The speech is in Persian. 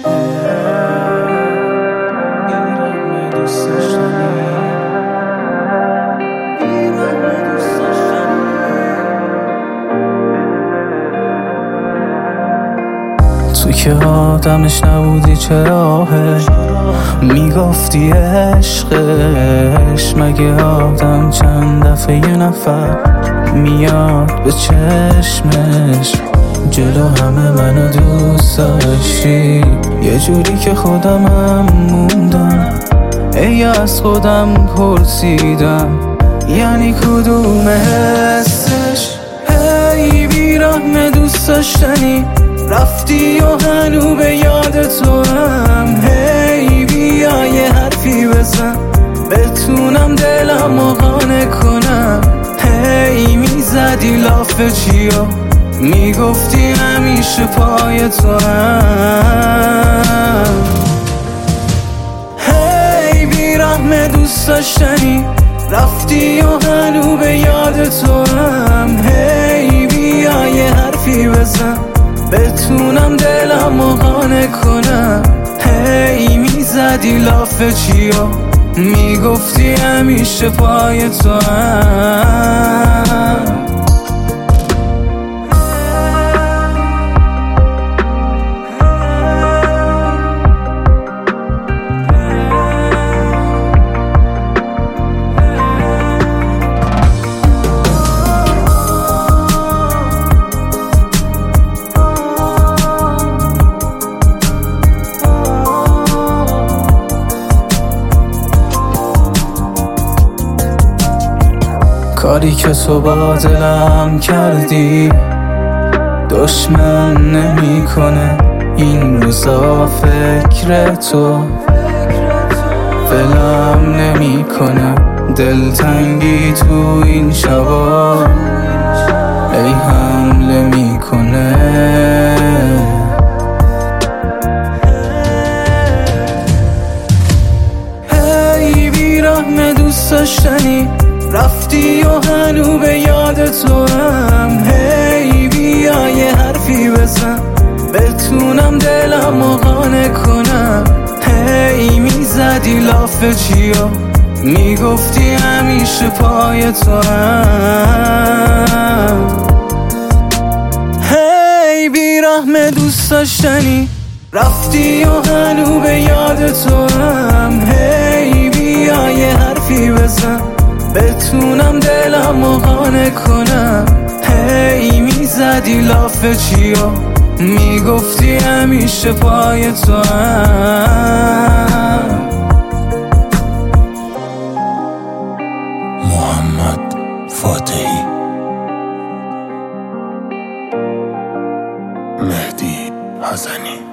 تو که آدمش نبودی چراهه میگفتی عشقش، مگه آدم چند دفعه یه نفر میاد به چشمش؟ جلو همه منو دوست داشتی یه جوری که خودمم موندم، ای از خودم پرسیدم یعنی کدوم حسش؟ هی بیرحم دوست داشتنی رفتی و هنو به یاد تو هم، هی بیا یه حرفی بزن بتونم دلمو قانع کنم. هی میزدی لاف چیا میگفتی همیشه پای تو هم. هی بیرحم دوست داشتنی رفتی و هنو به یاد تو هم، هی بیا یه حرفی بزن بتونم دلمو قانع کنم. هی میزدی لاف چیا میگفتی همیشه پای تو هم. کاری که تو با دلم کردی دشمن نمیکنه این روزا، فکر تو ولم نمیکنه، دلتنگی تو این شبا ای حمله میکنه. هی بیرحم دوست داشتنی رفتی و هنو به یاد تو هم، هی بیا یه حرفی بزن بتونم دلمو قانع کنم. هی میزدی لاف چیا میگفتی همیشه پای تو هم. هی بیرحم دوست داشتنی رفتی و هنو به یاد تو هم، هی بیا یه حرفی بزن بتونم دلمو قانع کنم. هی میزدی لاف چیا میگفتی همیشه پای تو هم. محمد فاتحی، مهدی حسنی.